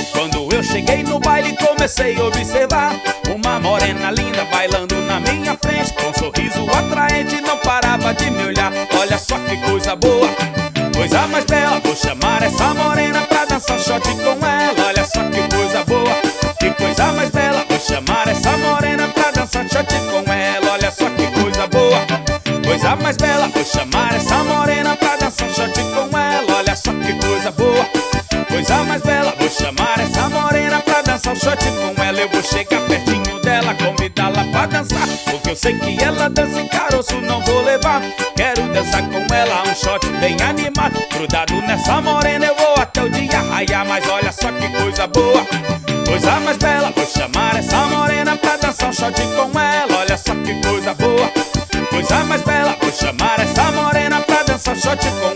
Quando eu cheguei no baile comecei a observar uma morena linda bailando na minha frente, com um sorriso atraente, não parava de me olhar. Olha só que coisa boa, coisa mais bela, vou chamar essa morena pra dançar shot com ela. Olha só que coisa boa, que coisa mais bela, vou chamar essa morena pra dançar shot com ela. Olha só que coisa boa, coisa mais bela, vou chamar essa morena pra dançar shot com ela. Olha só que coisa boa, coisa mais bela, vou chamar essa morena pra dançar um shot com ela. Eu vou chegar pertinho dela, convidá-la pra dançar, porque eu sei que ela dança em caroço, não vou levar. Quero dançar com ela, um shot bem animado. Grudado nessa morena eu vou até o dia raiar. Mas olha só que coisa boa, coisa mais bela, vou chamar essa morena pra dançar um shot com ela. Olha só que coisa boa, coisa mais bela, vou chamar essa morena pra dançar um shot com